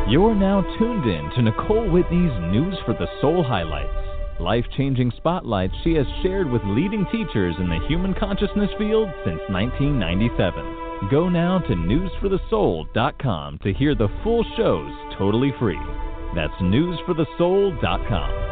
You're now tuned in to Nicole Whitney's News for the Soul highlights, life-changing spotlights she has shared with leading teachers in the human consciousness field since 1997. Go now to newsforthesoul.com to hear the full shows totally free. That's newsforthesoul.com.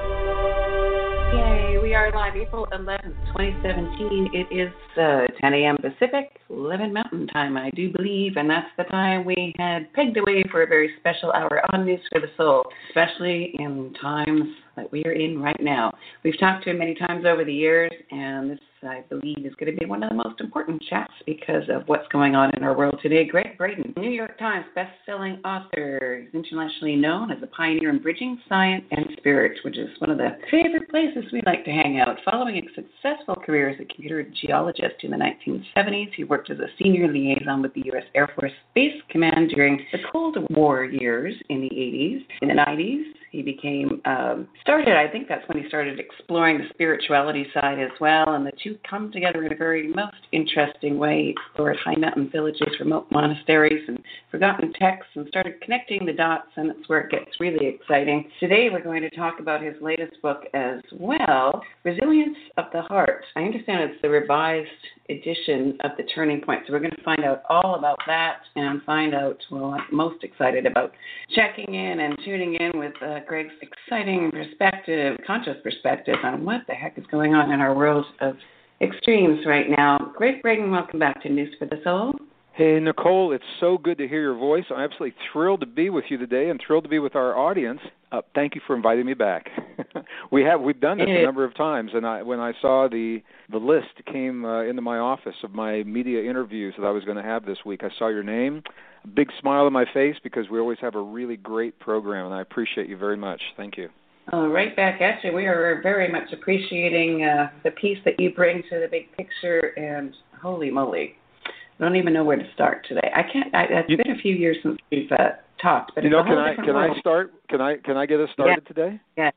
Yay, we are live April 11th, 2017. It is 10 a.m. Pacific, 11 Mountain Time, I do believe, and that's the time we had pegged away for a very special hour on News for the Soul, especially in times that we are in right now. We've talked to him many times over the years, and this, I believe, is going to be one of the most important chats because of what's going on in our world today. Greg Braden, New York Times best-selling author, is internationally known as a pioneer in bridging science and spirit, which is one of the favorite places we like to hang out. Following a successful career as a computer geologist in the 1970s, he worked as a senior liaison with the U.S. Air Force Space Command during the Cold War years in the 80s. In the 90s, he became I think that's when he started exploring the spirituality side as well, and the two come together in a very most interesting way. He explored high mountain villages, remote monasteries, and forgotten texts, and started connecting the dots, and that's where it gets really exciting. Today we're going to talk about his latest book as well, Resilience of the Heart. I understand it's the revised edition of The Turning Point, so we're going to find out all about that and find out, well, I'm most excited about checking in and tuning in with Greg's exciting conscious perspective on what the heck is going on in our world of extremes right now. Greg Braden, welcome back to News for the Soul. Hey, Nicole, it's so good to hear your voice. I'm absolutely thrilled to be with you today and thrilled to be with our audience. Thank you for inviting me back. We've done this a number of times, and when I saw the list came into my office of my media interviews that I was going to have this week, I saw your name, a big smile on my face because we always have a really great program, and I appreciate you very much. Thank you. Right back at you. We are very much appreciating the piece that you bring to the big picture, and holy moly, I don't even know where to start today. It's been a few years since we've talked, but can I start? Can I get us started today? Yeah.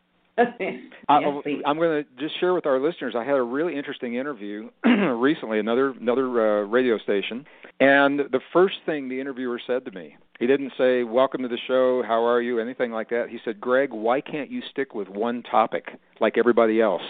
I'm going to just share with our listeners. I had a really interesting interview recently, another radio station, and the first thing the interviewer said to me, he didn't say, "Welcome to the show, how are you?" anything like that. He said, "Greg, why can't you stick with one topic like everybody else?"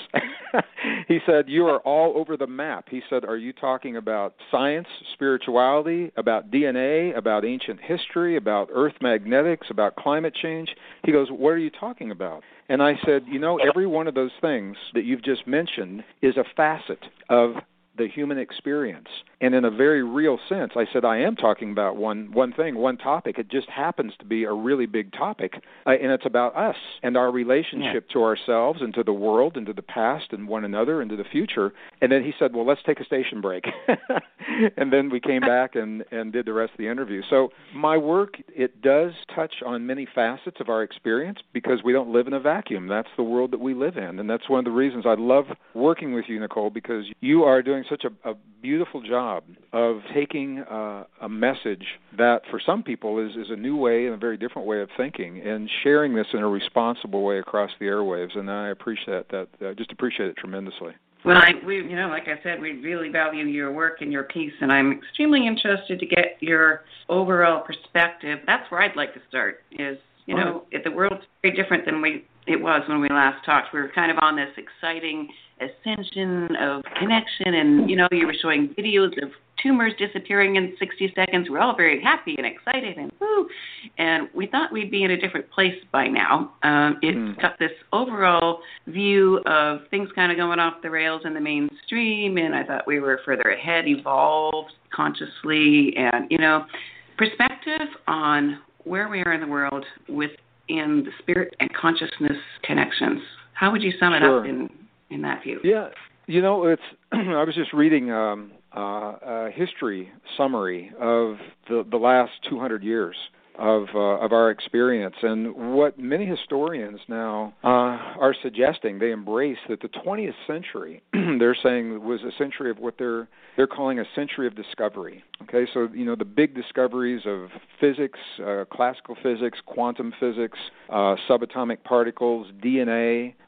He said, "You are all over the map." He said, "Are you talking about science, spirituality, about DNA, about ancient history, about earth magnetics, about climate change?" He goes, "What are you talking about?" And I said, every one of those things that you've just mentioned is a facet of the human experience. And in a very real sense, I said, I am talking about one thing, one topic. It just happens to be a really big topic, and it's about us and our relationship to ourselves and to the world and to the past and one another and to the future. And then he said, well, let's take a station break. And then we came back and did the rest of the interview. So my work, it does touch on many facets of our experience because we don't live in a vacuum. That's the world that we live in. And that's one of the reasons I love working with you, Nicole, because you are doing such a beautiful job of taking a message that for some people is a new way and a very different way of thinking and sharing this in a responsible way across the airwaves. And I appreciate that. Just appreciate it tremendously. Well, like I said, we really value your work and your piece, and I'm extremely interested to get your overall perspective. That's where I'd like to start is, the world's very different than it was when we last talked. We were kind of on this exciting ascension of connection, and, you were showing videos of tumors disappearing in 60 seconds. We're all very happy and excited, and woo! And we thought we'd be in a different place by now. It's got this overall view of things kind of going off the rails in the mainstream, and I thought we were further ahead, evolved consciously, and, perspective on where we are in the world within the spirit and consciousness connections. How would you sum it up in that view? Yeah, it's. I was just reading a history summary of the last 200 years of our experience, and what many historians now are suggesting, they embrace that the 20th century, they're saying, was a century of what they're calling a century of discovery. Okay, so the big discoveries of physics, classical physics, quantum physics, subatomic particles, DNA,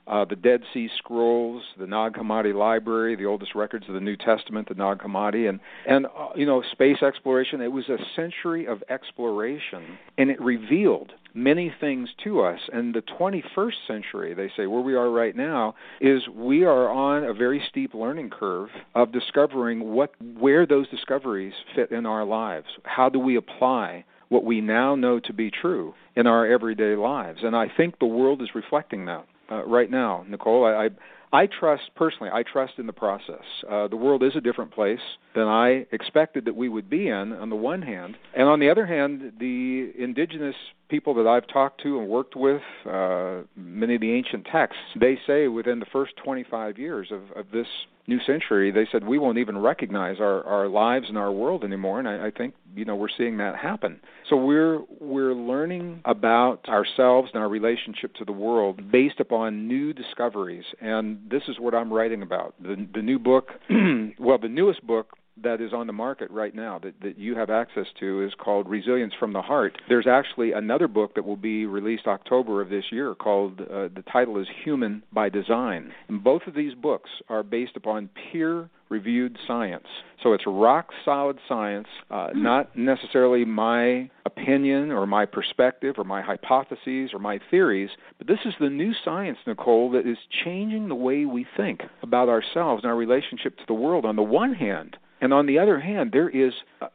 the Dead Sea Scrolls, the Nag Hammadi Library, the oldest records of the New Testament, the Nag Hammadi, and space exploration. It was a century of exploration, and it revealed many things to us. And the 21st century, they say, where we are right now, is we are on a very steep learning curve of discovering where those discoveries fit in our lives. How do we apply what we now know to be true in our everyday lives? And I think the world is reflecting that right now, Nicole. I trust in the process. The world is a different place than I expected that we would be in, on the one hand. And on the other hand, the indigenous people that I've talked to and worked with, many of the ancient texts, they say within the first 25 years of this new century, they said we won't even recognize our lives and our world anymore. And I think, we're seeing that happen. So we're learning about ourselves and our relationship to the world based upon new discoveries. And this is what I'm writing about. The new book, the newest book that is on the market right now that you have access to is called Resilience from the Heart. There's actually another book that will be released October of this year called, the title is Human by Design. And both of these books are based upon peer-reviewed science. So it's rock-solid science, not necessarily my opinion or my perspective or my hypotheses or my theories, but this is the new science, Nicole, that is changing the way we think about ourselves and our relationship to the world on the one hand. And on the other hand, there is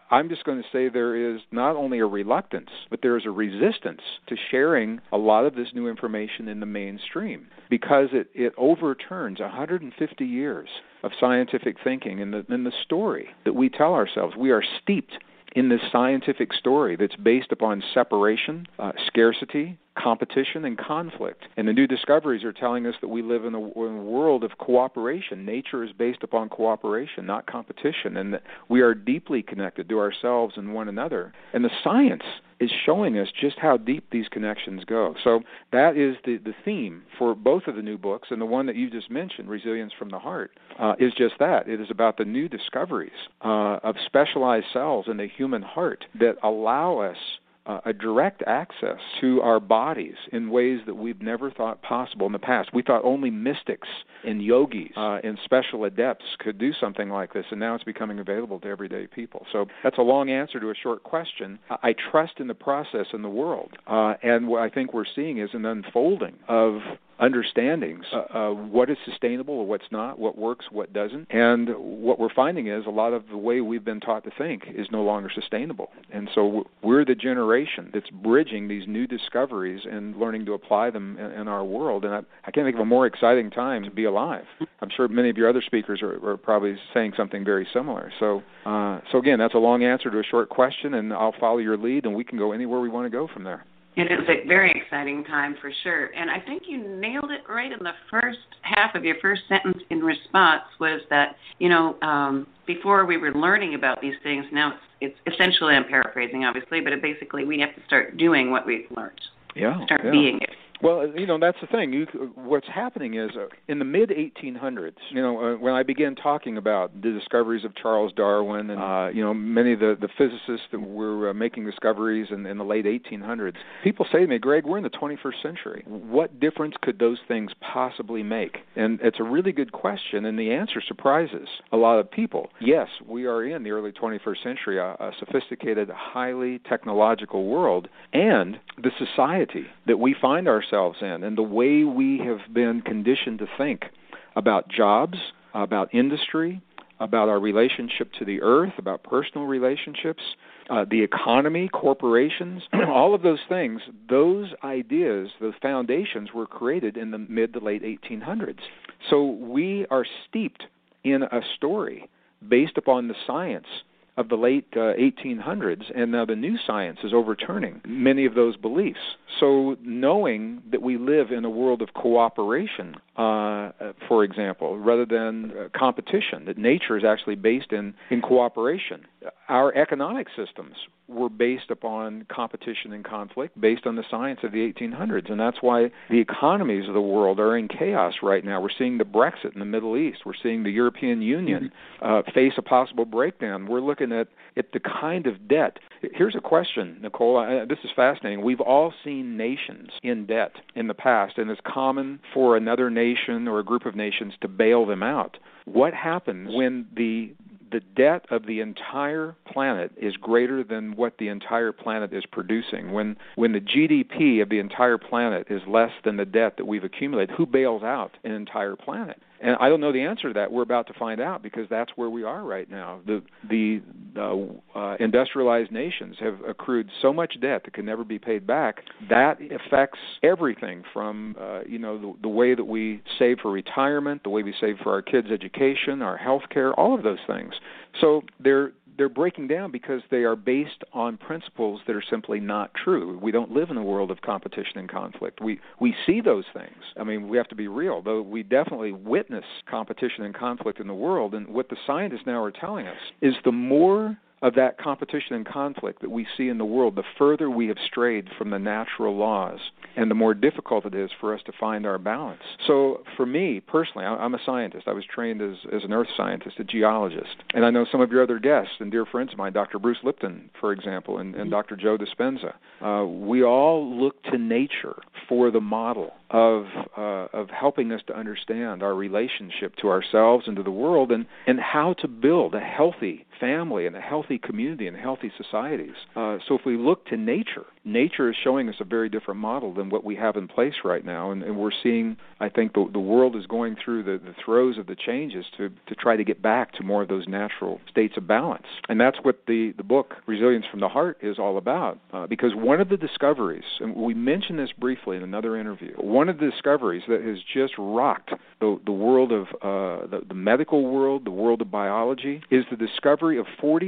not only a reluctance, but there is a resistance to sharing a lot of this new information in the mainstream because it overturns 150 years of scientific thinking in the story that we tell ourselves. We are steeped in this scientific story that's based upon separation, scarcity, competition, and conflict. And the new discoveries are telling us that we live in a world of cooperation. Nature is based upon cooperation, not competition, and that we are deeply connected to ourselves and one another. And the science is showing us just how deep these connections go. So that is the theme for both of the new books, and the one that you just mentioned, Resilience from the Heart, is just that. It is about the new discoveries of specialized cells in the human heart that allow us a direct access to our bodies in ways that we've never thought possible in the past. We thought only mystics and yogis and special adepts could do something like this, and now it's becoming available to everyday people. So that's a long answer to a short question. I trust in the process in the world, and what I think we're seeing is an unfolding of understandings what is sustainable or what's not, what works, what doesn't. And what we're finding is a lot of the way we've been taught to think is no longer sustainable. And so we're the generation that's bridging these new discoveries and learning to apply them in our world. And I can't think of a more exciting time to be alive. I'm sure many of your other speakers are probably saying something very similar. So again, that's a long answer to a short question, and I'll follow your lead, and we can go anywhere we want to go from there. It is a very exciting time for sure. And I think you nailed it right in the first half of your first sentence in response was that, before we were learning about these things, now it's essentially, I'm paraphrasing obviously, but basically we have to start doing what we've learned. Start being it. Well, that's the thing. What's happening is in the mid-1800s, when I began talking about the discoveries of Charles Darwin and, many of the physicists that were making discoveries in the late 1800s, people say to me, Greg, we're in the 21st century. What difference could those things possibly make? And it's a really good question, and the answer surprises a lot of people. Yes, we are in the early 21st century, a sophisticated, highly technological world, and the society that we find ourselves in and the way we have been conditioned to think about jobs, about industry, about our relationship to the earth, about personal relationships, the economy, corporations, all of those things, those ideas, those foundations were created in the mid to late 1800s. So we are steeped in a story based upon the science of the late 1800s, and now the new science is overturning many of those beliefs. So knowing that we live in a world of cooperation, for example, rather than competition, that nature is actually based in cooperation. Our economic systems were based upon competition and conflict based on the science of the 1800s, and that's why the economies of the world are in chaos right now. We're seeing the Brexit in the Middle East. We're seeing the European Union face a possible breakdown. We're looking at the kind of debt Here's a question, Nicole. This is fascinating. We've all seen nations in debt in the past, and it's common for another nation or a group of nations to bail them out. What happens when the debt of the entire planet is greater than what the entire planet is producing? When the GDP of the entire planet is less than the debt that we've accumulated, who bails out an entire planet? And I don't know the answer to that. We're about to find out, because that's where we are right now. The industrialized nations have accrued so much debt that can never be paid back. That affects everything from the way that we save for retirement, the way we save for our kids' education, our health care, all of those things. So they're breaking down because they are based on principles that are simply not true. We don't live in a world of competition and conflict. We see those things. I mean, we have to be real, though we definitely witness competition and conflict in the world. And what the scientists now are telling us is the more of that competition and conflict that we see in the world, the further we have strayed from the natural laws, and the more difficult it is for us to find our balance. So for me, personally, I'm a scientist. I was trained as an earth scientist, a geologist. And I know some of your other guests and dear friends of mine, Dr. Bruce Lipton, for example, and Dr. Joe Dispenza. We all look to nature for the model of helping us to understand our relationship to ourselves and to the world, and how to build a healthy family and a healthy community and healthy societies. So if we look to nature is showing us a very different model than what we have in place right now, and we're seeing, I think, the world is going through the throes of the changes to try to get back to more of those natural states of balance. And that's what the book Resilience from the Heart is all about, because one of the discoveries, and we mentioned this briefly in another interview, one of the discoveries that has just rocked the world of the medical world, the world of biology, is the discovery of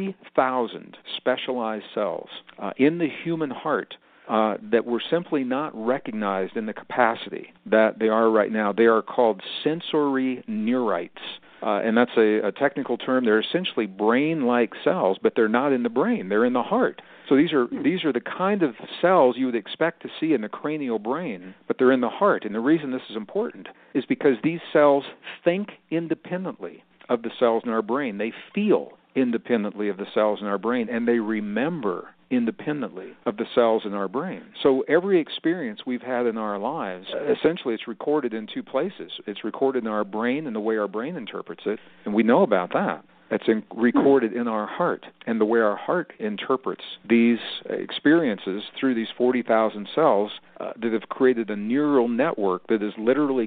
40,000 specialized cells in the human heart that were simply not recognized in the capacity that they are right now. They are called sensory neurites. And that's a technical term. They're essentially brain-like cells, but they're not in the brain. They're in the heart. So these are the kind of cells you would expect to see in the cranial brain, but they're in the heart. And the reason this is important is because these cells think independently of the cells in our brain. They feel independently of the cells in our brain, and they remember independently of the cells in our brain. So every experience we've had in our lives, essentially it's recorded in two places. It's recorded in our brain and the way our brain interprets it, and we know about that. It's recorded in our heart, and the way our heart interprets these experiences through these 40,000 cells that have created a neural network that is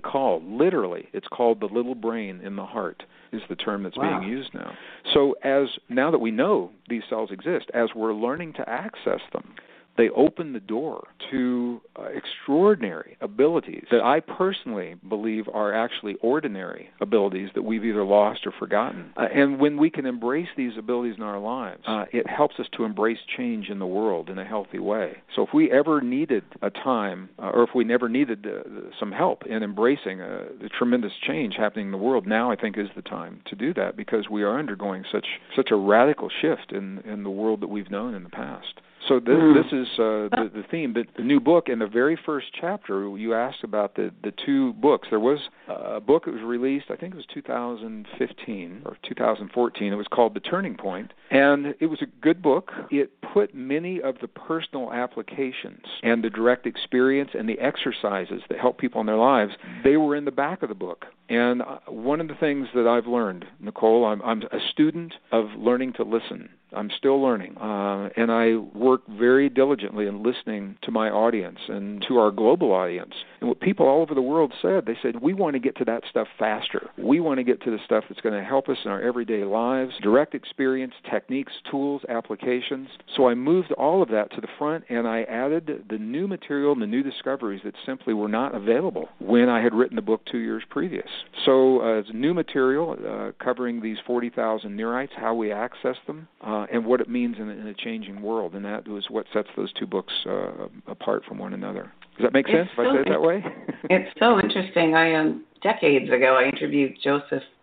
it's called the little brain in the heart, is the term that's being used now. So now that we know these cells exist, as we're learning to access them, they open the door to extraordinary abilities that I personally believe are actually ordinary abilities that we've either lost or forgotten. And when we can embrace these abilities in our lives, it helps us to embrace change in the world in a healthy way. So if we ever needed a time, or if we never needed some help in embracing the tremendous change happening in the world, now I think is the time to do that, because we are undergoing such a radical shift in the world that we've known in the past. So this is the theme. The new book, in the very first chapter, you asked about the two books. There was a book that was released, I think it was 2015 or 2014. It was called The Turning Point, and it was a good book. It put many of the personal applications and the direct experience and the exercises that help people in their lives, they were in the back of the book. And one of the things that I've learned, Nicole, I'm a student of learning to listen. I'm still learning, and I work very diligently in listening to my audience and to our global audience. And what people all over the world said, they said, we want to get to that stuff faster. We want to get to the stuff that's going to help us in our everyday lives, direct experience, techniques, tools, applications. So I moved all of that to the front, and I added the new material and the new discoveries that simply were not available when I had written the book 2 years previous. So it's new material covering these 40,000 neurites, how we access them, and what it means in a changing world. And that was what sets those two books apart from one another. Does that make sense if I say it that way? It's so interesting. Decades ago, I interviewed Joseph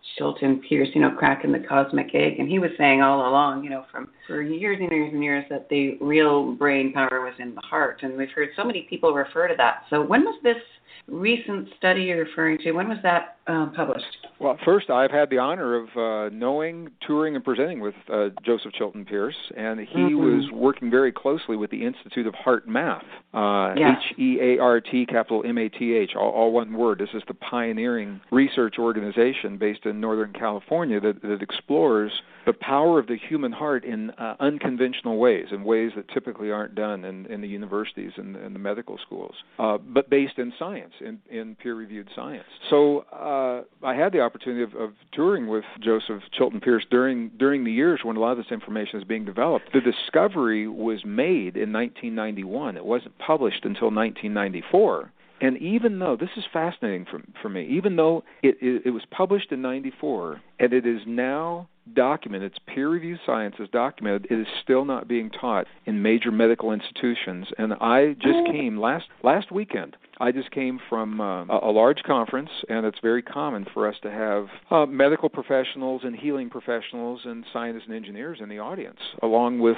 Chilton Pierce, cracking the cosmic egg. And he was saying all along, for years and years and years that the real brain power was in the heart. And we've heard so many people refer to that. So when was this recent study you're referring to? When was that published? Well, first, I've had the honor of knowing, touring, and presenting with Joseph Chilton Pierce, and he was working very closely with the Institute of Heart Math, HEART, capital MATH, all one word. This is the pioneering research organization based in Northern California that explores the power of the human heart in unconventional ways, in ways that typically aren't done in the universities and the medical schools, but based in science, in peer-reviewed science. So I had the opportunity of touring with Joseph Chilton Pierce during the years when a lot of this information is being developed. The discovery was made in 1991. It wasn't published until 1994. And even though, this is fascinating for me, even though it was published in 94 and it is now documented, it's peer-reviewed science is documented, it is still not being taught in major medical institutions. And I just came last weekend. I just came from a large conference, and it's very common for us to have medical professionals and healing professionals and scientists and engineers in the audience, along with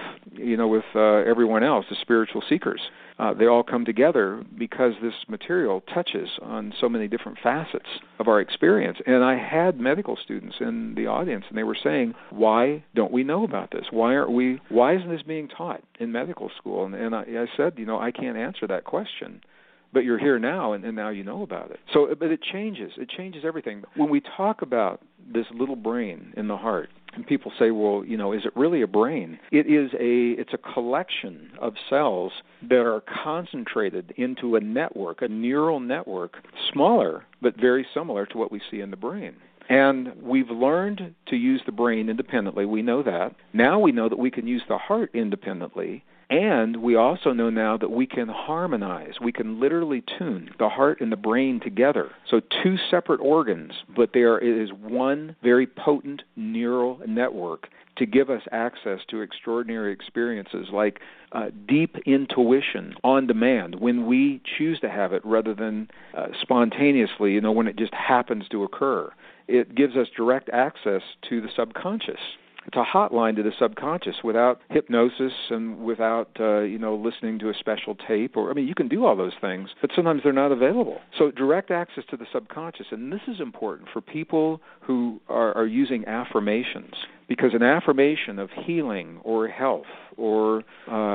everyone else, the spiritual seekers. They all come together because this material touches on so many different facets of our experience. And I had medical students in the audience, and they were saying, "Why don't we know about this? Why isn't this being taught in medical school?" And I said, I can't answer that question. But you're here now, and now you know about it. So, but it changes everything. When we talk about this little brain in the heart, and people say, well, is it really a brain? It's a collection of cells that are concentrated into a network, a neural network, smaller but very similar to what we see in the brain. And we've learned to use the brain independently. We know that. Now we know that we can use the heart independently. And we also know now that we can harmonize. We can literally tune the heart and the brain together. So two separate organs, but it is one very potent neural network to give us access to extraordinary experiences like deep intuition on demand when we choose to have it rather than spontaneously, when it just happens to occur. It gives us direct access to the subconscious. It's a hotline to the subconscious without hypnosis and without, listening to a special tape. You can do all those things, but sometimes they're not available. So direct access to the subconscious, and this is important for people who are using affirmations, because an affirmation of healing or health or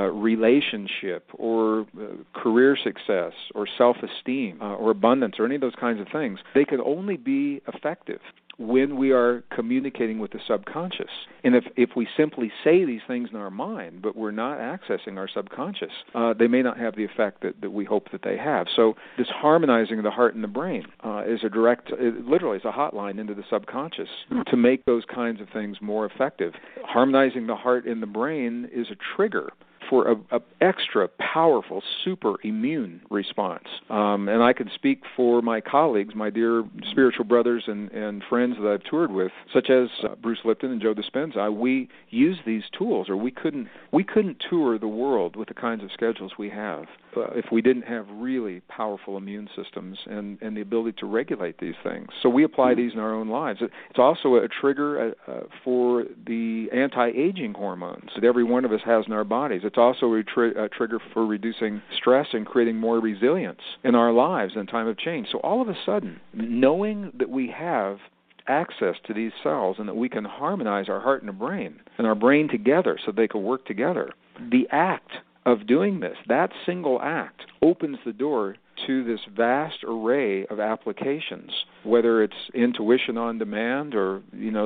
relationship or career success or self-esteem or abundance or any of those kinds of things, they can only be effective when we are communicating with the subconscious. And if we simply say these things in our mind, but we're not accessing our subconscious, they may not have the effect that we hope that they have. So this harmonizing of the heart and the brain is literally is a hotline into the subconscious to make those kinds of things more effective. Harmonizing the heart and the brain is a trigger for a extra powerful super immune response. And I can speak for my colleagues, my dear spiritual brothers and friends that I've toured with, such as Bruce Lipton and Joe Dispenza. We use these tools, or we couldn't tour the world with the kinds of schedules we have if we didn't have really powerful immune systems and the ability to regulate these things. So we apply these in our own lives. It's also a trigger for the anti-aging hormones that every one of us has in our bodies. It's also a trigger for reducing stress and creating more resilience in our lives in time of change. So all of a sudden, knowing that we have access to these cells and that we can harmonize our heart and our brain together so they can work together, the act of doing this, that single act, opens the door to this vast array of applications, whether it's intuition on demand or,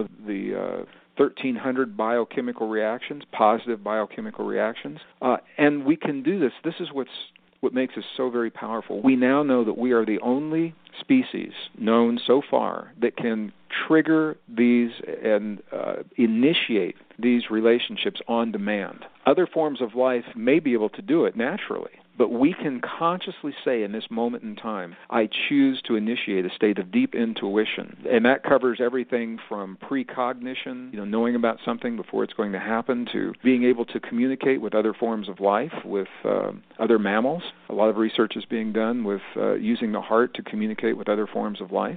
the 1,300 biochemical reactions, positive biochemical reactions. And we can do this. This is what makes us so very powerful. We now know that we are the only species known so far that can trigger these and initiate these relationships on demand. Other forms of life may be able to do it naturally, but we can consciously say in this moment in time, I choose to initiate a state of deep intuition. And that covers everything from precognition, knowing about something before it's going to happen, to being able to communicate with other forms of life, with other mammals. A lot of research is being done with using the heart to communicate with other forms of life.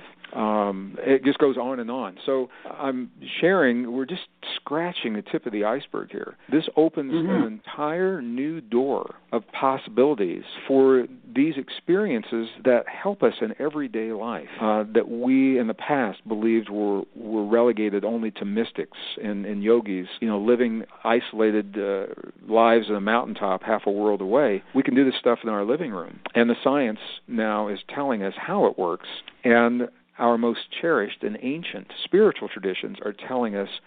It just goes on and on. So I'm sharing, we're just scratching the tip of the iceberg here. This opens an entire new door of possibilities for these experiences that help us in everyday life, that we in the past believed were relegated only to mystics and yogis, living isolated lives on a mountaintop half a world away. We can do this stuff in our living room. And the science now is telling us how it works. And our most cherished and ancient spiritual traditions are telling us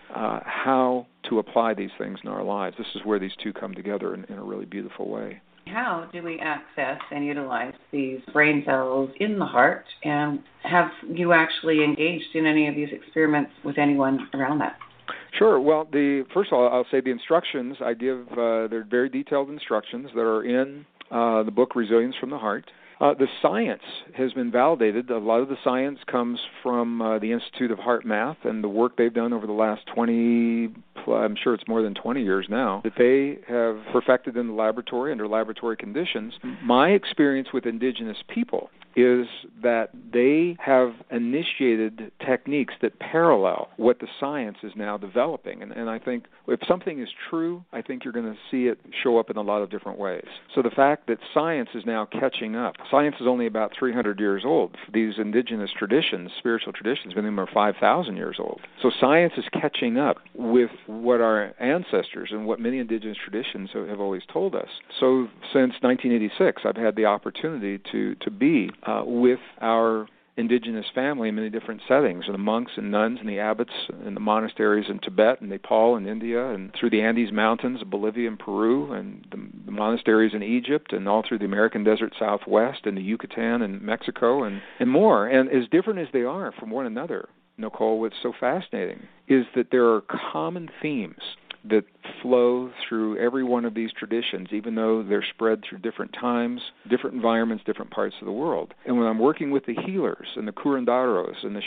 how to apply these things in our lives. This is where these two come together in a really beautiful way. How do we access and utilize these brain cells in the heart? And have you actually engaged in any of these experiments with anyone around that? Sure. Well, first of all, I'll say the instructions I give, they're very detailed instructions that are in the book Resilience from the Heart. The science has been validated. A lot of the science comes from the Institute of Heart Math and the work they've done over the last 20, I'm sure it's more than 20 years now, that they have perfected in the laboratory under laboratory conditions. My experience with indigenous people is that they have initiated techniques that parallel what the science is now developing. And I think if something is true, I think you're going to see it show up in a lot of different ways. So the fact that science is now catching up. Science is only about 300 years old. These indigenous traditions, spiritual traditions, many of them are 5,000 years old. So science is catching up with what our ancestors and what many indigenous traditions have always told us. So since 1986, I've had the opportunity to be with our indigenous family in many different settings, and the monks and nuns and the abbots and the monasteries in Tibet and Nepal and India and through the Andes Mountains of Bolivia and Peru and the monasteries in Egypt and all through the American Desert Southwest and the Yucatan and Mexico and more. And as different as they are from one another, Nicole, what's so fascinating is that there are common themes that flow through every one of these traditions, even though they're spread through different times, different environments, different parts of the world. And when I'm working with the healers and the curanderos and the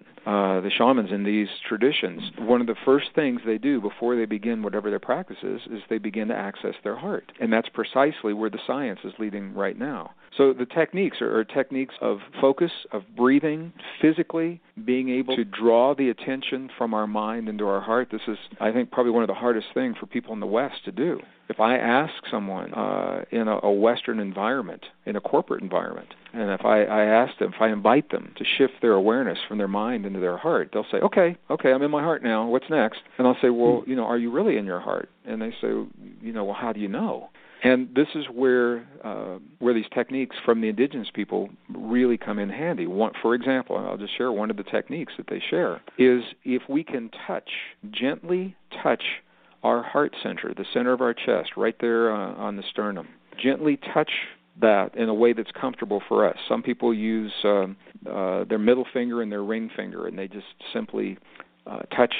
shamans in these traditions, one of the first things they do before they begin whatever their practice is they begin to access their heart. And that's precisely where the science is leading right now. So the techniques are techniques of focus, of breathing, physically being able to draw the attention from our mind into our heart. This is, I think, probably one of the hardest things for people in the West to do. If I ask someone in a Western environment, in a corporate environment, and if I ask them, if I invite them to shift their awareness from their mind into their heart, they'll say, okay, I'm in my heart now. What's next? And I'll say, well, are you really in your heart? And they say, well, how do you know? And this is where these techniques from the indigenous people really come in handy. For example, I'll just share one of the techniques that they share, is if we can gently touch our heart center, the center of our chest, right there on the sternum, gently touch that in a way that's comfortable for us. Some people use their middle finger and their ring finger, and they just simply touch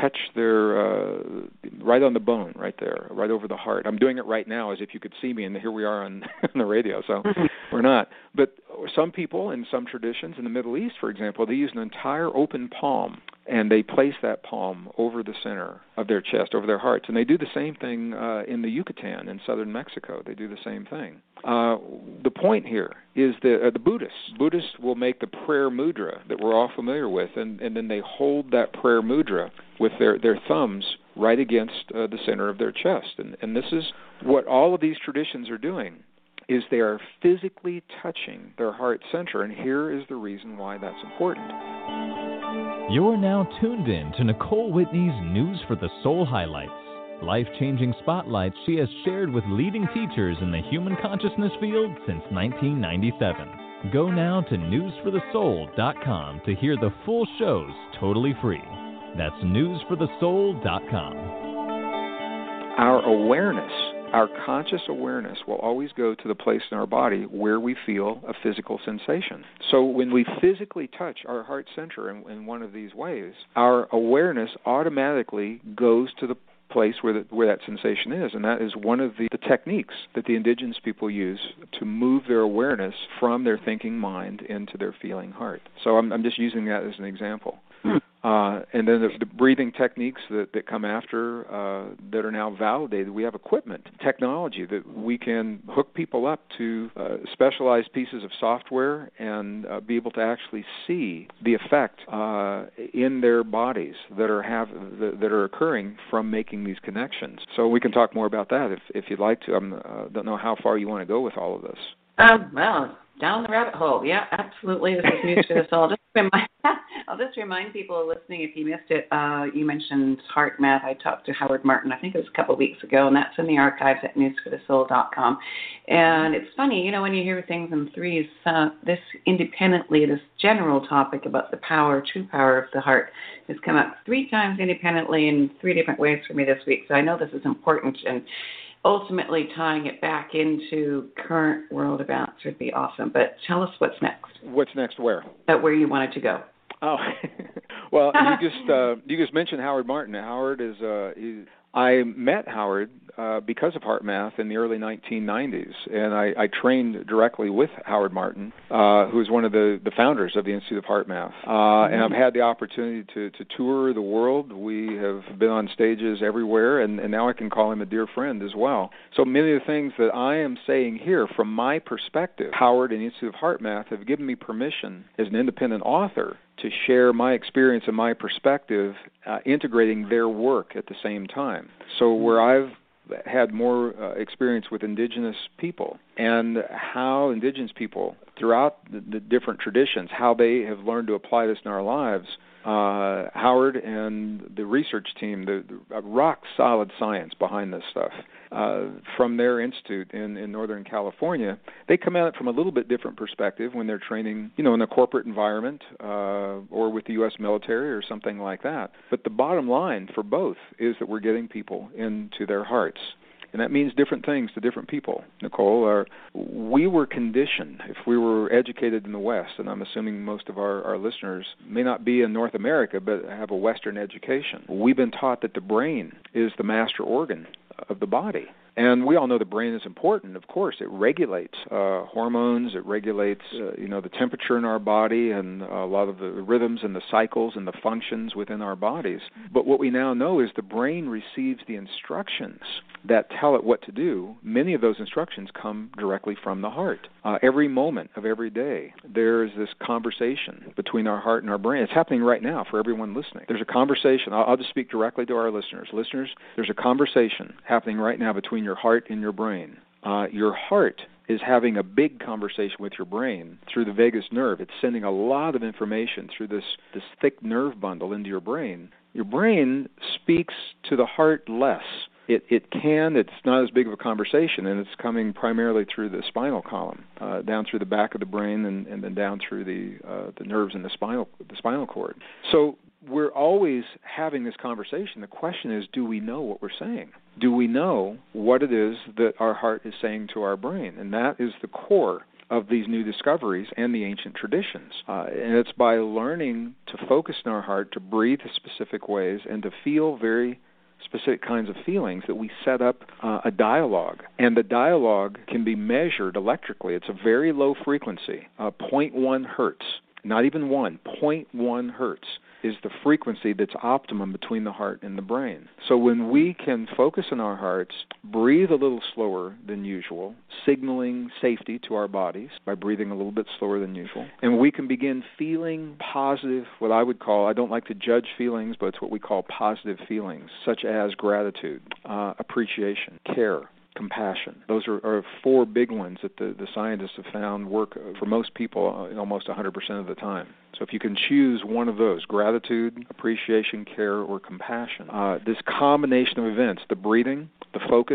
their right on the bone, right there, right over the heart. I'm doing it right now as if you could see me, and here we are on the radio, so we're not. But some people in some traditions in the Middle East, for example, they use an entire open palm, and they place that palm over the center of their chest, over their hearts. And they do the same thing in the Yucatan in southern Mexico. They do the same thing. The point here is that the Buddhists will make the prayer mudra that we're all familiar with, and then they hold that prayer mudra with their thumbs right against the center of their chest. And this is what all of these traditions are doing, is they are physically touching their heart center. And here is the reason why that's important. You're now tuned in to Nicole Whitney's News for the Soul highlights. Life-changing spotlights she has shared with leading teachers in the human consciousness field since 1997. Go now to newsforthesoul.com to hear the full shows totally free. That's newsforthesoul.com. Our awareness, our conscious awareness, will always go to the place in our body where we feel a physical sensation. So when we physically touch our heart center in one of these ways, our awareness automatically goes to the place where that sensation is, and that is one of the techniques that the indigenous people use to move their awareness from their thinking mind into their feeling heart. So I'm just using that as an example. And then the breathing techniques that come after that are now validated. We have equipment, technology that we can hook people up to specialized pieces of software and be able to actually see the effect in their bodies that are occurring from making these connections. So we can talk more about that if you'd like to. I don't know how far you want to go with all of this. Well, down the rabbit hole. Yeah, absolutely. This is news for us all. I'll just remind people listening, if you missed it, you mentioned HeartMath. I talked to Howard Martin, I think it was a couple of weeks ago, and that's in the archives at newsforthesoul.com. And it's funny, when you hear things in threes, this general topic about the true power of the heart has come up 3 times independently in 3 different ways for me this week. So I know this is important, and ultimately tying it back into current world events would be awesome. But tell us what's next. What's next where? Where you wanted to go. Oh, well, you just mentioned Howard Martin. Howard is I met Howard because of HeartMath in the early 1990s, and I trained directly with Howard Martin, who is one of the founders of the Institute of HeartMath. And I've had the opportunity to tour the world. We have been on stages everywhere, and now I can call him a dear friend as well. So many of the things that I am saying here, from my perspective, Howard and the Institute of HeartMath have given me permission as an independent author to share my experience and my perspective, integrating their work at the same time. So where I've had more experience with indigenous people and how indigenous people throughout the different traditions, how they have learned to apply this in our lives, Howard and the research team, the rock-solid science behind this stuff, from their institute in Northern California, they come at it from a little bit different perspective when they're training, in a corporate environment or with the U.S. military or something like that. But the bottom line for both is that we're getting people into their hearts. And that means different things to different people, Nicole. We were conditioned, if we were educated in the West, and I'm assuming most of our listeners may not be in North America but have a Western education. We've been taught that the brain is the master organ of the body. And we all know the brain is important. Of course, it regulates hormones. It regulates, the temperature in our body and a lot of the rhythms and the cycles and the functions within our bodies. But what we now know is the brain receives the instructions that tell it what to do. Many of those instructions come directly from the heart. Every moment of every day, there is this conversation between our heart and our brain. It's happening right now for everyone listening. There's a conversation. I'll just speak directly to our listeners. Listeners, there's a conversation happening right now between your heart and your brain. Your heart is having a big conversation with your brain through the vagus nerve. It's sending a lot of information through this thick nerve bundle into your brain. Your brain speaks to the heart less. It's not as big of a conversation, and it's coming primarily through the spinal column, down through the back of the brain and then down through the nerves in the spinal cord. So we're always having this conversation. The question is, do we know what we're saying? Do we know what it is that our heart is saying to our brain? And that is the core of these new discoveries and the ancient traditions. And it's by learning to focus in our heart, to breathe in specific ways, and to feel very specific kinds of feelings that we set up a dialogue. And the dialogue can be measured electrically. It's a very low frequency, 0.1 hertz, not even 0.1 hertz is the frequency that's optimum between the heart and the brain. So when we can focus on our hearts, breathe a little slower than usual, signaling safety to our bodies by breathing a little bit slower than usual, and we can begin feeling positive, what I would call, I don't like to judge feelings, but it's what we call positive feelings, such as gratitude, appreciation, care, compassion. Those are 4 big ones that the scientists have found work for most people almost 100% of the time. So if you can choose one of those, gratitude, appreciation, care, or compassion, this combination of events, the breathing, the focus,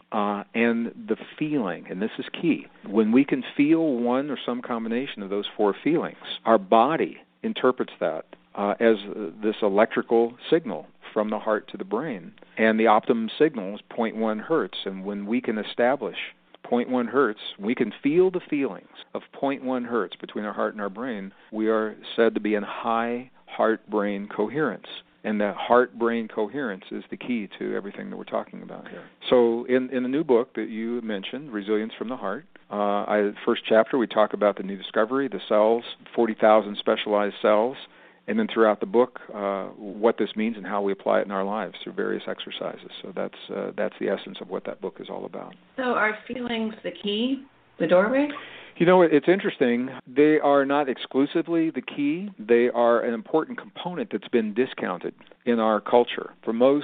and the feeling, and this is key. When we can feel one or some combination of those 4 feelings, our body interprets that as this electrical signal from the heart to the brain. And the optimum signal is 0.1 hertz. And when we can establish 0.1 hertz, we can feel the feelings of 0.1 hertz between our heart and our brain, we are said to be in high heart-brain coherence. And that heart-brain coherence is the key to everything that we're talking about here. So in the new book that you mentioned, Resilience from the Heart, first chapter we talk about the new discovery, the cells, 40,000 specialized cells, and then throughout the book, what this means and how we apply it in our lives through various exercises. So that's the essence of what that book is all about. So are feelings the key, the doorway? You know, it's interesting. They are not exclusively the key. They are an important component that's been discounted in our culture. For most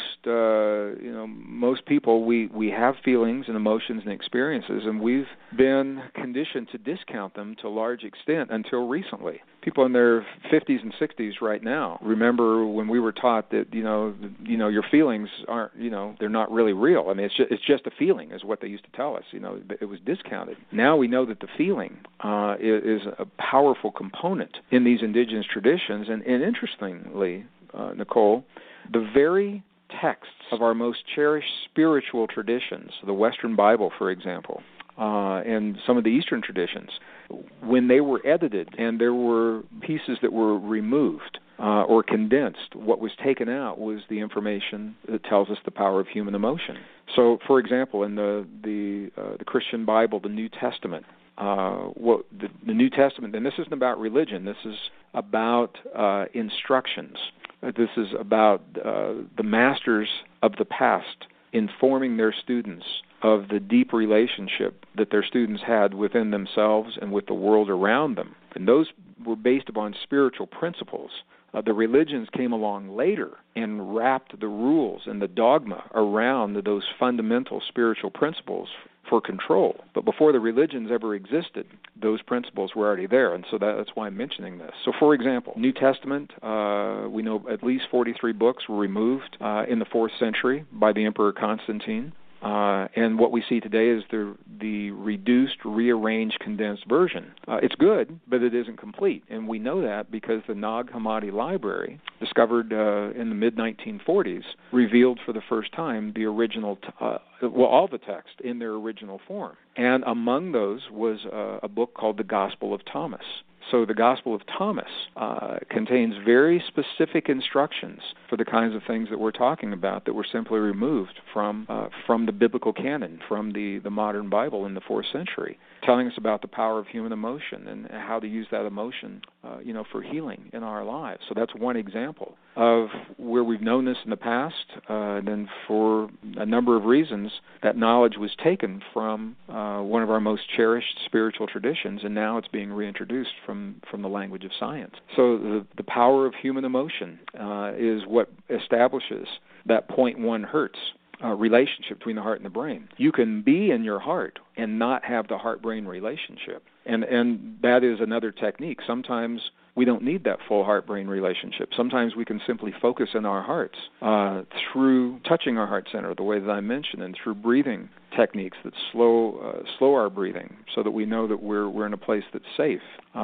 people, we have feelings and emotions and experiences, and we've been conditioned to discount them to a large extent until recently. People in their 50s and 60s right now remember when we were taught that your feelings aren't, they're not really real. I mean, it's just a feeling is what they used to tell us. It was discounted. Now we know that the feeling is a powerful component in these indigenous traditions, and interestingly, Nicole, the very texts of our most cherished spiritual traditions, the Western Bible, for example, and some of the Eastern traditions, when they were edited and there were pieces that were removed or condensed, what was taken out was the information that tells us the power of human emotion. So, for example, in the Christian Bible, the New Testament, the New Testament, and this isn't about religion, this is about instructions. This is about the masters of the past informing their students of the deep relationship that their students had within themselves and with the world around them. And those were based upon spiritual principles. The religions came along later and wrapped the rules and the dogma around those fundamental spiritual principles for control. But before the religions ever existed, those principles were already there, and so that's why I'm mentioning this. So, for example, New Testament, we know at least 43 books were removed in the 4th century by the Emperor Constantine. And what we see today is the reduced, rearranged, condensed version. It's good, but it isn't complete. And we know that because the Nag Hammadi Library, discovered in the mid-1940s, revealed for the first time the original, all the text in their original form. And among those was a book called the Gospel of Thomas. So the Gospel of Thomas contains very specific instructions for the kinds of things that we're talking about that were simply removed from the biblical canon, from the modern Bible in the 4th century, telling us about the power of human emotion and how to use that emotion, for healing in our lives. So that's one example of where we've known this in the past, and then for a number of reasons, that knowledge was taken from one of our most cherished spiritual traditions, and now it's being reintroduced from the language of science. So the power of human emotion is what establishes that 0.1 hertz relationship between the heart and the brain. You can be in your heart and not have the heart-brain relationship. And that is another technique. Sometimes we don't need that full heart-brain relationship. Sometimes we can simply focus in our hearts through touching our heart center, the way that I mentioned, and through breathing techniques that slow our breathing so that we know that we're in a place that's safe.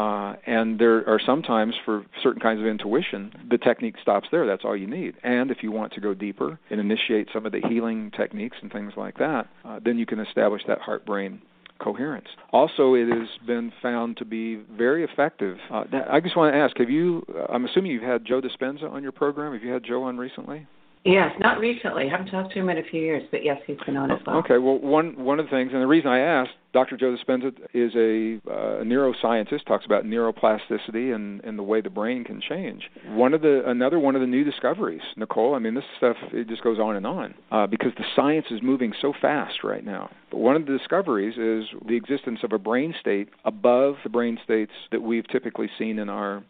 And there are sometimes, for certain kinds of intuition, the technique stops there. That's all you need. And if you want to go deeper and initiate some of the healing techniques and things like that, then you can establish that heart-brain coherence. Also, it has been found to be very effective. I just want to ask, I'm assuming you've had Joe Dispenza on your program. Have you had Joe on recently? Yes, not recently. I haven't talked to him in a few years, but yes, he's been on as well. Okay, well, one of the things, and the reason I asked, Dr. Joe Dispenza is a neuroscientist, talks about neuroplasticity and the way the brain can change. Another one of the new discoveries, Nicole, I mean, this stuff, it just goes on and on, because the science is moving so fast right now. But one of the discoveries is the existence of a brain state above the brain states that we've typically seen in our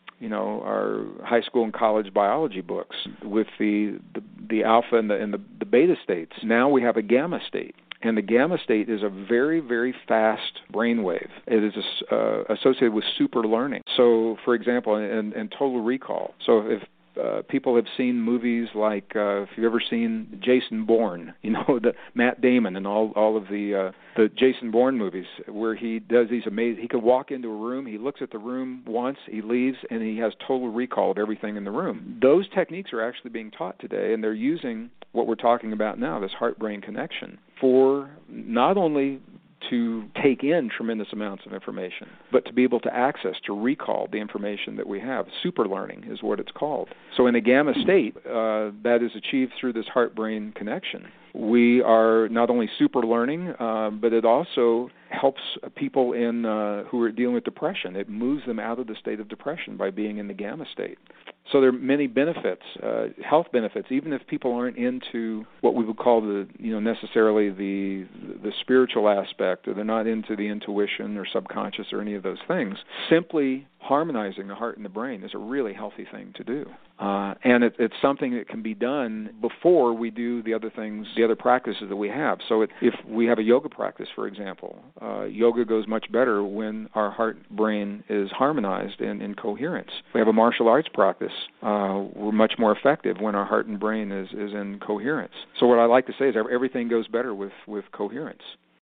high school and college biology books with the alpha and the beta states. Now we have a gamma state. And the gamma state is a very, very fast brainwave. It is associated with super learning. So, for example, and total recall. So if people have seen movies like, if you've ever seen Jason Bourne, the Matt Damon and all of the Jason Bourne movies, where he does these amazing, he can walk into a room, he looks at the room once, he leaves, and he has total recall of everything in the room. Those techniques are actually being taught today, and they're using what we're talking about now, this heart-brain connection, for not only to take in tremendous amounts of information, but to be able to access, to recall the information that we have. Super learning is what it's called. So in a gamma state, that is achieved through this heart-brain connection. We are not only super learning, but it also helps people who are dealing with depression. It moves them out of the state of depression by being in the gamma state. So there are many benefits, health benefits, even if people aren't into what we would call necessarily the spiritual aspect, or they're not into the intuition or subconscious or any of those things. Simply harmonizing the heart and the brain is a really healthy thing to do. And it's something that can be done before we do the other things, the other practices that we have. So if we have a yoga practice, for example, yoga goes much better when our heart-brain is harmonized and in coherence. We have a martial arts practice. We're much more effective when our heart and brain is in coherence. So what I like to say is everything goes better with coherence.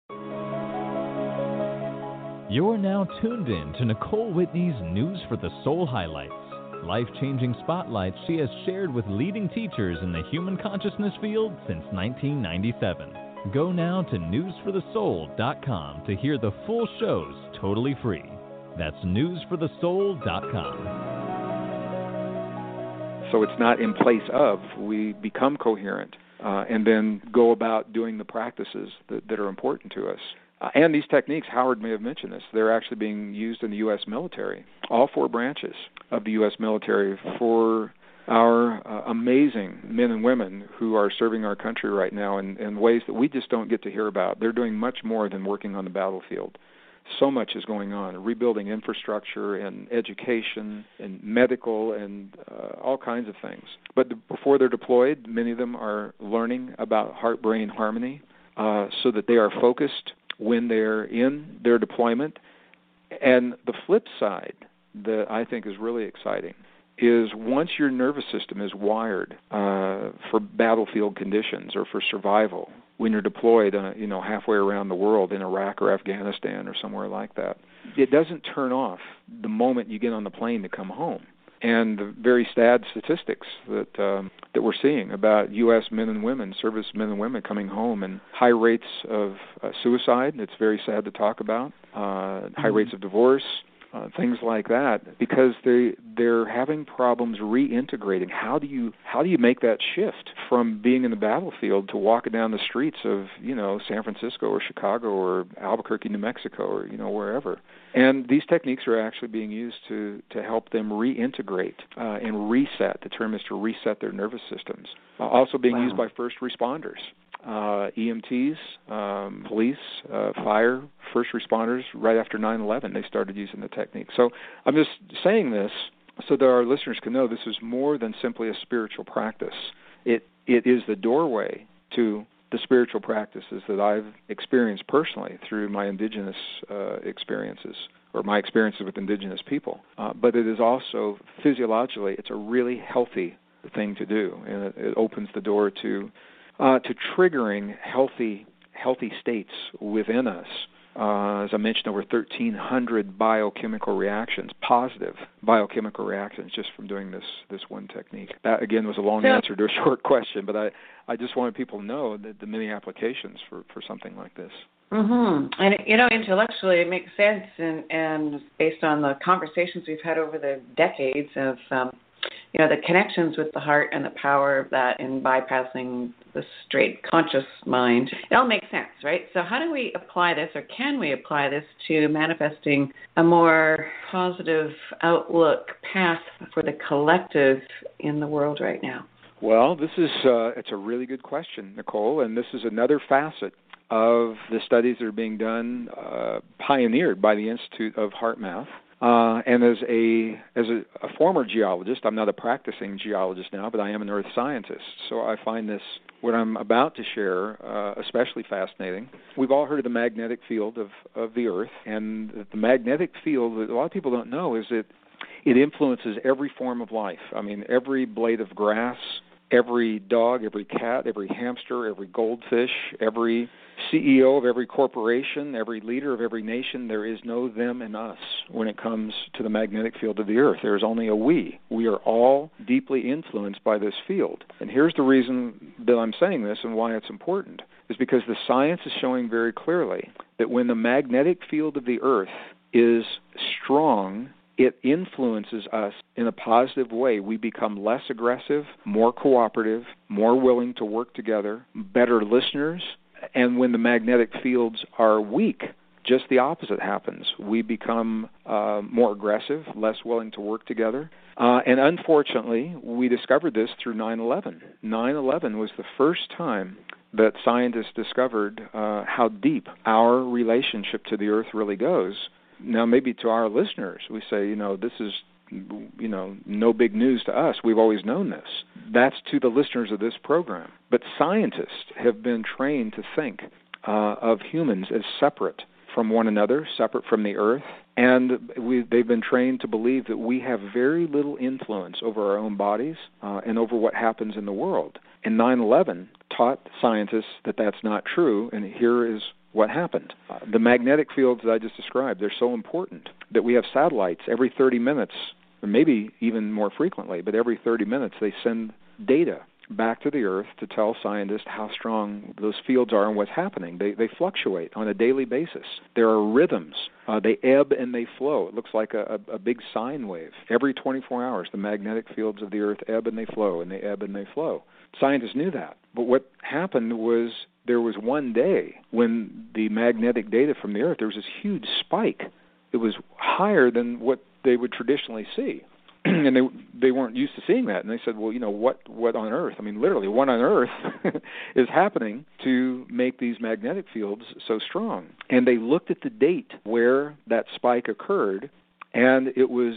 You're now tuned in to Nicole Whitney's News for the Soul highlights. Life-changing spotlights she has shared with leading teachers in the human consciousness field since 1997. Go now to newsforthesoul.com to hear the full shows totally free. That's newsforthesoul.com. So it's not in place of. We become coherent and then go about doing the practices that are important to us. And these techniques, Howard may have mentioned this, they're actually being used in the U.S. military, all 4 branches of the U.S. military, for our amazing men and women who are serving our country right now in ways that we just don't get to hear about. They're doing much more than working on the battlefield. So much is going on, rebuilding infrastructure and education and medical and all kinds of things. But before they're deployed, many of them are learning about heart-brain harmony so that they are focused when they're in their deployment. And the flip side that I think is really exciting is once your nervous system is wired for battlefield conditions or for survival, when you're deployed halfway around the world in Iraq or Afghanistan or somewhere like that, it doesn't turn off the moment you get on the plane to come home. And the very sad statistics that we're seeing about U.S. men and women, service men and women coming home, and high rates of suicide. It's very sad to talk about. High rates of divorce, things like that, because they're having problems reintegrating. How do you make that shift from being in the battlefield to walking down the streets of San Francisco or Chicago or Albuquerque, New Mexico, or wherever? And these techniques are actually being used to help them reintegrate and reset. The term is to reset their nervous systems. Also being used by first responders. EMTs, police, fire, first responders. Right after 9/11, they started using the technique. So I'm just saying this so that our listeners can know this is more than simply a spiritual practice. It is the doorway to the spiritual practices that I've experienced personally through my indigenous experiences, or my experiences with indigenous people. But it is also, physiologically, it's a really healthy thing to do, and it opens the door to triggering healthy states within us. As I mentioned, over 1,300 biochemical reactions, positive biochemical reactions, just from doing this one technique. That, again, was a long answer to a short question, but I just wanted people to know that the many applications for something like this. Mm-hmm. And, intellectually it makes sense, and based on the conversations we've had over the decades of the connections with the heart and the power of that in bypassing the straight conscious mind. It all makes sense, right? So how do we apply this, or can we apply this to manifesting a more positive outlook path for the collective in the world right now? Well, this is it's a really good question, Nicole, and this is another facet of the studies that are being done, pioneered by the Institute of HeartMath. And as a former geologist, I'm not a practicing geologist now, but I am an earth scientist. So I find this, what I'm about to share, especially fascinating. We've all heard of the magnetic field of the earth, and the magnetic field, a lot of people don't know, is that it influences every form of life. I mean, every blade of grass, every dog, every cat, every hamster, every goldfish, every CEO of every corporation, every leader of every nation. There is no them and us when it comes to the magnetic field of the earth. There is only a we. We are all deeply influenced by this field. And here's the reason that I'm saying this and why it's important. is because the science is showing very clearly that when the magnetic field of the Earth is strong, it influences us in a positive way. We become less aggressive, more cooperative, more willing to work together, better listeners. And when the magnetic fields are weak, just the opposite happens. We become more aggressive, less willing to work together. And unfortunately, we discovered this through 9/11. 9/11 was the first time that scientists discovered how deep our relationship to the Earth really goes. Now, maybe to our listeners, we say, this is, no big news to us. We've always known this. That's to the listeners of this program. But scientists have been trained to think of humans as separate from one another, separate from the Earth, and they've been trained to believe that we have very little influence over our own bodies and over what happens in the world. And 9/11 taught scientists that that's not true, and here is what happened. The magnetic fields that I just described, they're so important that we have satellites every 30 minutes, or maybe even more frequently, but every 30 minutes they send data back to the Earth to tell scientists how strong those fields are and what's happening. They fluctuate on a daily basis. There are rhythms. They ebb and they flow. It looks like a big sine wave. Every 24 hours, the magnetic fields of the Earth ebb and they flow, and they ebb and they flow. Scientists knew that. But what happened was there was one day when the magnetic data from the Earth, there was this huge spike. It was higher than what they would traditionally see. And they weren't used to seeing that. And they said, well, what on earth? I mean, literally, what on earth is happening to make these magnetic fields so strong? And they looked at the date where that spike occurred, and it was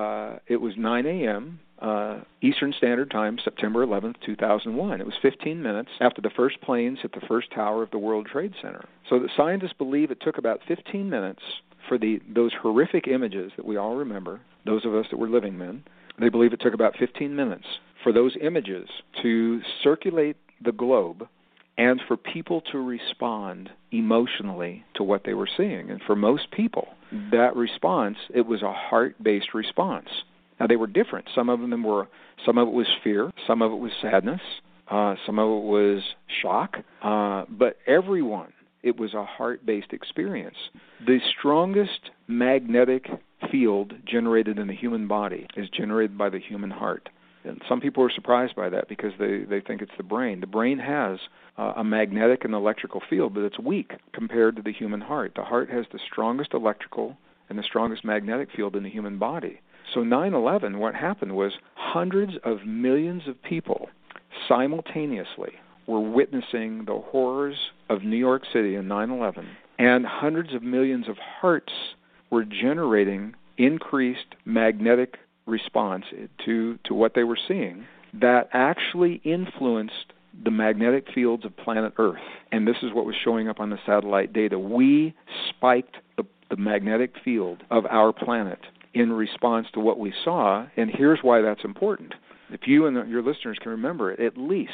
9 a.m., Eastern Standard Time, September 11th, 2001. It was 15 minutes after the first planes hit the first tower of the World Trade Center. So the scientists believe it took about 15 minutes for those horrific images that we all remember, those of us that were living then. They believe it took about 15 minutes for those images to circulate the globe and for people to respond emotionally to what they were seeing. And for most people, that response, it was a heart-based response. Now, they were different. Some of it was fear, some of it was sadness, some of it was shock, but everyone, it was a heart-based experience. The strongest magnetic field generated in the human body is generated by the human heart. And some people are surprised by that because they think it's the brain. The brain has a magnetic and electrical field, but it's weak compared to the human heart. The heart has the strongest electrical and the strongest magnetic field in the human body. So 9/11, what happened was hundreds of millions of people simultaneously were witnessing the horrors of New York City in 9/11, and hundreds of millions of hearts were generating increased magnetic response to what they were seeing that actually influenced the magnetic fields of planet Earth. And this is what was showing up on the satellite data. We spiked the magnetic field of our planet in response to what we saw, and here's why that's important. If you and your listeners can remember it, at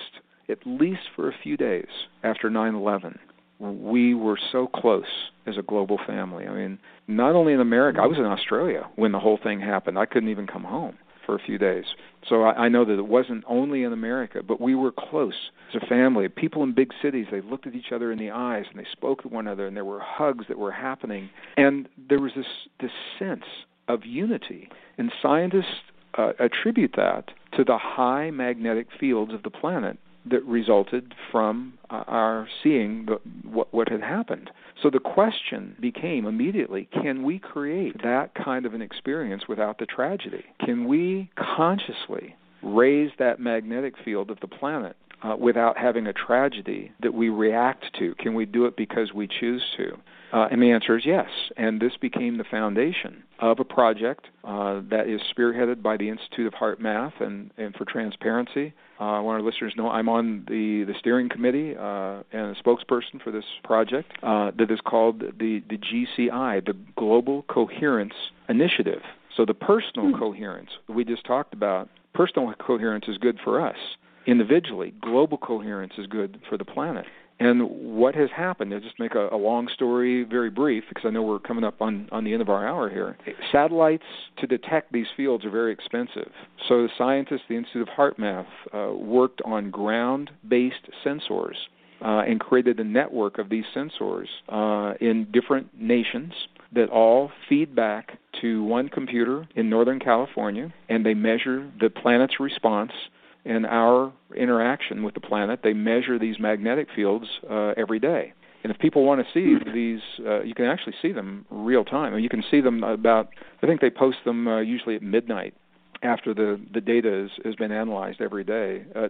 least for a few days after 9/11, we were so close as a global family. I mean, not only in America, I was in Australia when the whole thing happened. I couldn't even come home for a few days. So I know that it wasn't only in America, but we were close as a family. People in big cities, they looked at each other in the eyes and they spoke to one another, and there were hugs that were happening. And there was this sense of unity. And scientists attribute that to the high magnetic fields of the planet that resulted from our seeing what had happened. So the question became immediately, can we create that kind of an experience without the tragedy? Can we consciously raise that magnetic field of the planet without having a tragedy that we react to? Can we do it because we choose to? And the answer is yes. And this became the foundation of a project that is spearheaded by the Institute of Heart Math and for Transparency. I want our listeners to know I'm on the steering committee and a spokesperson for this project that is called the GCI, the Global Coherence Initiative. So the personal coherence we just talked about, personal coherence is good for us. Individually, global coherence is good for the planet. And what has happened, to just make a long story very brief, because I know we're coming up on the end of our hour here, satellites to detect these fields are very expensive. So the scientists, the Institute of Heart Math, worked on ground-based sensors and created a network of these sensors in different nations that all feed back to one computer in Northern California, and they measure the planet's response and our interaction with the planet. They measure these magnetic fields every day. And if people want to see these, you can actually see them real time. And you can see them I think they post them usually at midnight after the data has been analyzed every day at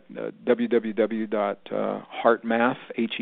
www.heartmath,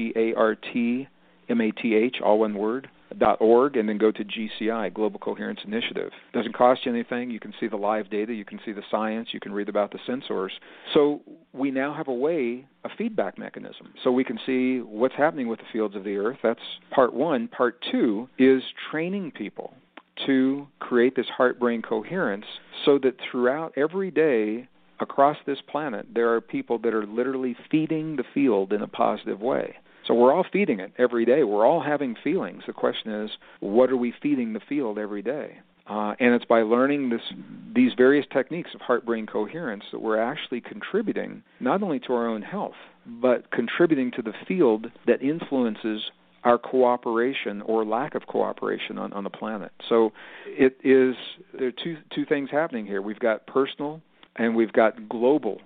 HEARTMATH, all one word, .org, and then go to GCI, Global Coherence Initiative. Doesn't cost you anything. You can see the live data. You can see the science. You can read about the sensors. So we now have a feedback mechanism. So we can see what's happening with the fields of the Earth. That's part one. Part two is training people to create this heart-brain coherence so that throughout every day across this planet, there are people that are literally feeding the field in a positive way. So we're all feeding it every day. We're all having feelings. The question is, what are we feeding the field every day? And it's by learning these various techniques of heart-brain coherence that we're actually contributing not only to our own health, but contributing to the field that influences our cooperation or lack of cooperation on the planet. So there are two things happening here. We've got personal and we've got global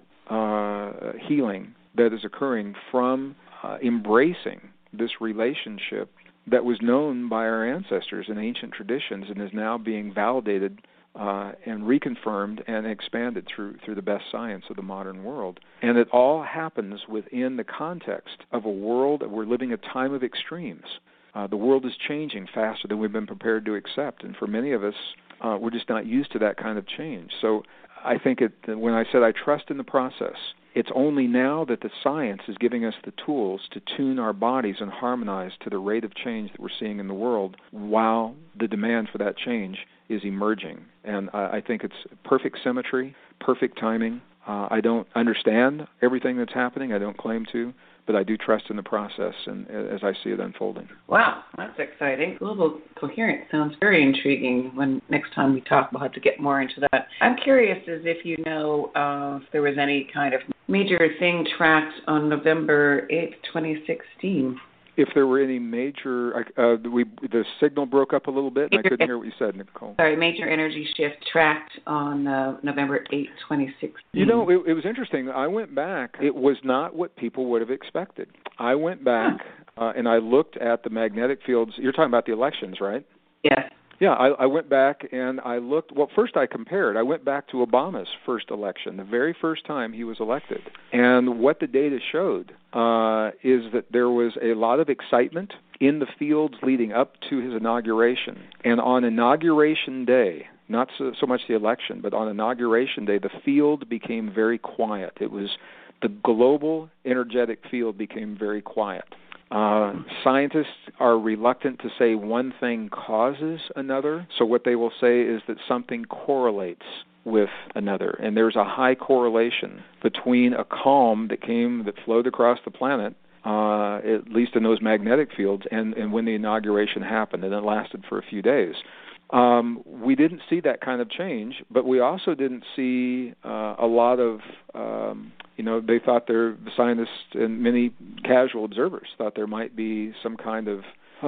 healing that is occurring from embracing this relationship that was known by our ancestors in ancient traditions and is now being validated and reconfirmed and expanded through the best science of the modern world. And it all happens within the context of a world that we're living a time of extremes. The world is changing faster than we've been prepared to accept, and for many of us, we're just not used to that kind of change. So I think when I said I trust in the process, it's only now that the science is giving us the tools to tune our bodies and harmonize to the rate of change that we're seeing in the world while the demand for that change is emerging. And I think it's perfect symmetry, perfect timing. I don't understand everything that's happening. I don't claim to, but I do trust in the process and as I see it unfolding. Wow, that's exciting. Global coherence sounds very intriguing. When next time we talk, we'll have to get more into that. I'm curious as if you know if there was any kind of major thing tracked on November 8th, 2016. If there were any major, the signal broke up a little bit, and I couldn't hear what you said, Nicole. Sorry, major energy shift tracked on November 8th, 2016. You know, it was interesting. I went back. It was not what people would have expected. I went back and I looked at the magnetic fields. You're talking about the elections, right? Yes. Yeah, I went back and I looked. Well, first I compared. I went back to Obama's first election, the very first time he was elected. And what the data showed is that there was a lot of excitement in the fields leading up to his inauguration. And on Inauguration Day, not so much the election, but on Inauguration Day, the field became very quiet. It was the global energetic field became very quiet. Scientists are reluctant to say one thing causes another, so what they will say is that something correlates with another, and there's a high correlation between a calm that flowed across the planet, at least in those magnetic fields, and when the inauguration happened, and it lasted for a few days. We didn't see that kind of change, but we also didn't see a lot of, they thought the scientists and many casual observers thought there might be some kind of,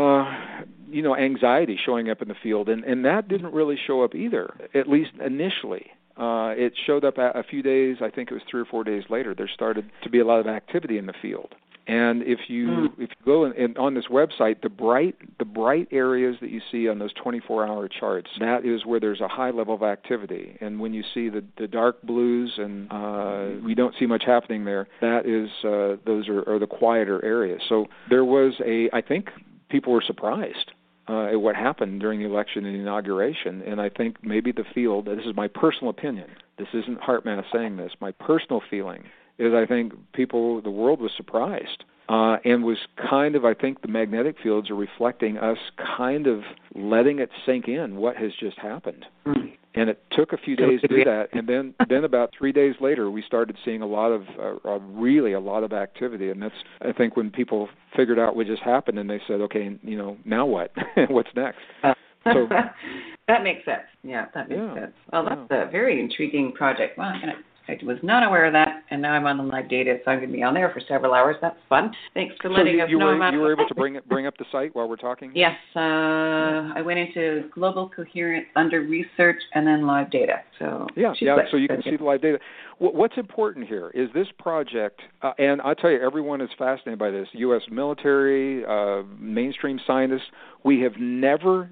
anxiety showing up in the field, and that didn't really show up either, at least initially. It showed up a few days, I think it was 3 or 4 days later, there started to be a lot of activity in the field. And if you go and on this website, the bright areas that you see on those 24-hour charts, that is where there's a high level of activity. And when you see the dark blues and we don't see much happening there, that is those are the quieter areas. So there was I think people were surprised at what happened during the election and the inauguration. And I think maybe the field, this is my personal opinion, this isn't HeartMath saying this, my personal feeling is I think the world was surprised and was kind of, I think the magnetic fields are reflecting us kind of letting it sink in what has just happened. And it took a few days to do that, and then about 3 days later we started seeing a lot of activity, and that's, I think, when people figured out what just happened and they said, okay, now what? What's next? That makes sense. Yeah, that makes sense. Well, that's a very intriguing project. Wow, I'm going to I was not aware of that, and now I'm on the live data, so I'm going to be on there for several hours. That's fun. Thanks for letting us know about it. You were able to bring up the site while we're talking? Yes. I went into Global Coherence under Research and then Live Data. So so you can see the live data. What's important here is this project, and I'll tell you, everyone is fascinated by this, U.S. military, mainstream scientists. We've never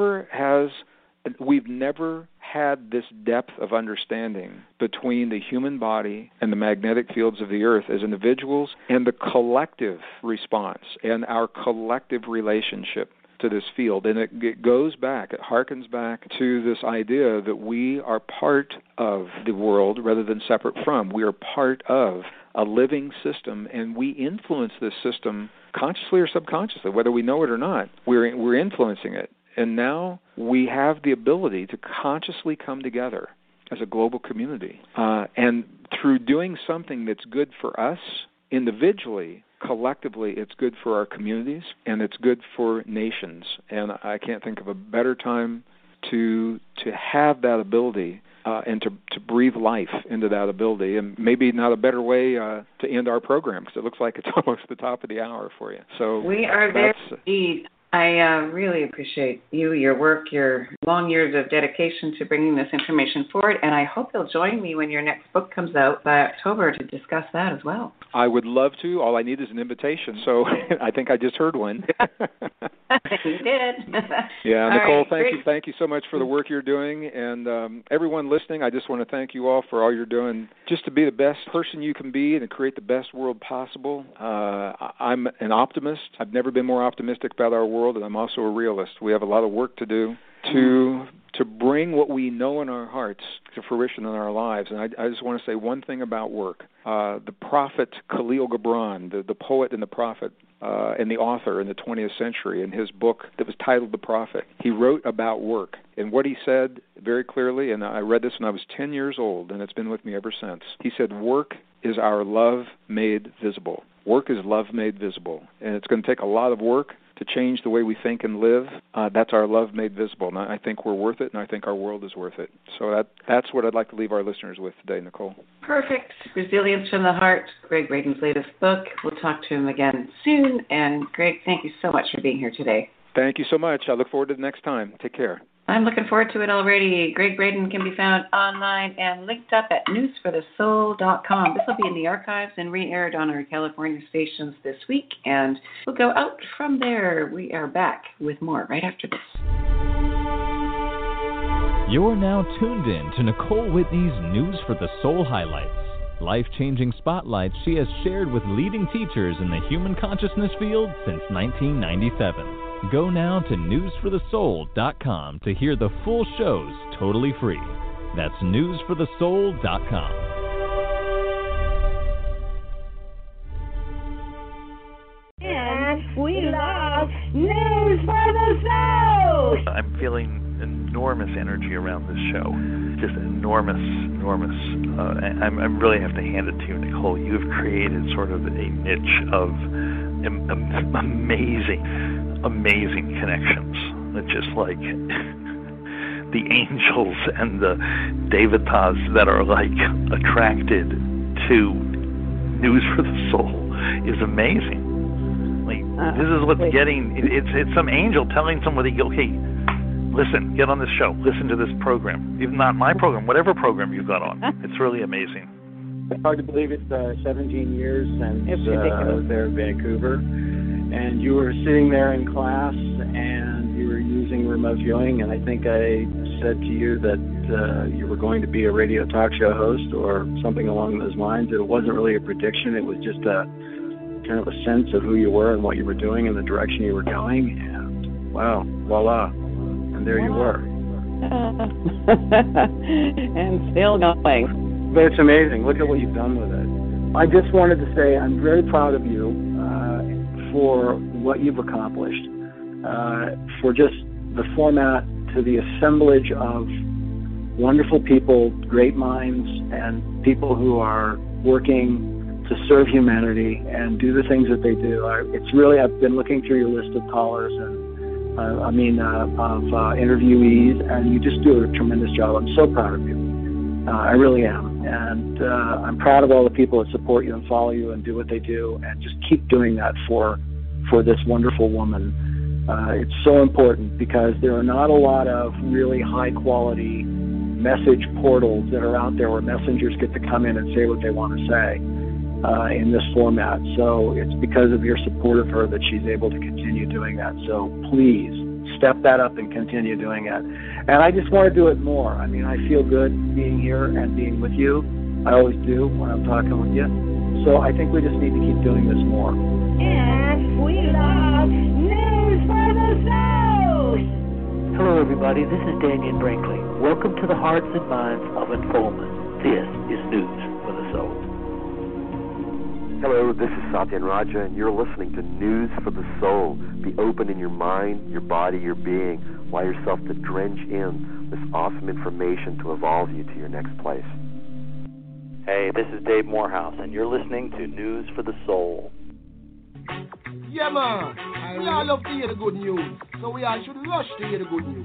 had this depth of understanding between the human body and the magnetic fields of the earth as individuals and the collective response and our collective relationship to this field. And it goes back, it harkens back to this idea that we are part of the world rather than separate from. We are part of a living system, and we influence this system consciously or subconsciously, whether we know it or not. We're influencing it. And now we have the ability to consciously come together as a global community. And through doing something that's good for us individually, collectively, it's good for our communities, and it's good for nations. And I can't think of a better time to have that ability and to breathe life into that ability. And maybe not a better way to end our program, because it looks like it's almost the top of the hour for you. So we are there indeed. I really appreciate you, your work, your long years of dedication to bringing this information forward, and I hope you'll join me when your next book comes out by October to discuss that as well. I would love to. All I need is an invitation, so I think I just heard one. You did. Yeah, Nicole, thank you so much for the work you're doing, and everyone listening, I just want to thank you all for all you're doing just to be the best person you can be and to create the best world possible. I'm an optimist. I've never been more optimistic about our world, and I'm also a realist. We have a lot of work to do to bring what we know in our hearts to fruition in our lives. And I just want to say one thing about work. The prophet Khalil Gibran, the poet and the prophet, and the author in the 20th century, in his book that was titled The Prophet, he wrote about work. And what he said very clearly, and I read this when I was 10 years old, and it's been with me ever since. He said, work is our love made visible. Work is love made visible. And it's going to take a lot of work to change the way we think and live. That's our love made visible. And I think we're worth it, and I think our world is worth it. So that's what I'd like to leave our listeners with today, Nicole. Perfect. Resilience from the Heart, Gregg Braden's latest book. We'll talk to him again soon. And Gregg, thank you so much for being here today. Thank you so much. I look forward to the next time. Take care. I'm looking forward to it already. Gregg Braden can be found online and linked up at newsforthesoul.com. This will be in the archives and re-aired on our California stations this week, and we'll go out from there. We are back with more right after this. You're now tuned in to Nicole Whitney's News for the Soul highlights. Life-changing spotlights she has shared with leading teachers in the human consciousness field since 1997. Go now to newsforthesoul.com to hear the full shows totally free. That's newsforthesoul.com. And we love News for the Soul! I'm feeling enormous energy around this show. Just enormous. I really have to hand it to you, Nicole. You've created sort of a niche of amazing connections. It's just like the angels and the devatas that are like attracted to News for the Soul is amazing. Like this is what's getting. It's some angel telling somebody, okay, listen, get on this show, listen to this program. Even not my program, whatever program you got on. It's really amazing. It's hard to believe it's 17 years since there in Vancouver. And you were sitting there in class and you were using remote viewing, and I think I said to you that you were going to be a radio talk show host or something along those lines. It wasn't really a prediction. It was just a kind of a sense of who you were and what you were doing and the direction you were going. And wow, voila. And there you were. And still going. But it's amazing. Look at what you've done with it. I just wanted to say I'm very proud of you for what you've accomplished, for just the format to the assemblage of wonderful people, great minds, and people who are working to serve humanity and do the things that they do. It's really, I've been looking through your list of callers and of interviewees, and you just do a tremendous job. I'm so proud of you. I really am. And I'm proud of all the people that support you and follow you and do what they do, and just keep doing that for this wonderful woman. It's so important because there are not a lot of really high-quality message portals that are out there where messengers get to come in and say what they want to say in this format. So it's because of your support of her that she's able to continue doing that. So please step that up and continue doing it. And I just want to do it more. I mean, I feel good being here and being with you. I always do when I'm talking with you. So I think we just need to keep doing this more. And we love News for the Soul. Hello, everybody. This is Daniel Brinkley. Welcome to the Hearts and Minds of Unfoldment. This is News for the Soul. Hello, this is Satyan Raja, and you're listening to News for the Soul. Be open in your mind, your body, your being. Allow yourself to drench in this awesome information to evolve you to your next place. Hey, this is Dave Morehouse, and you're listening to News for the Soul. Yeah, man. We all love to hear the good news, so we all should rush to hear the good news.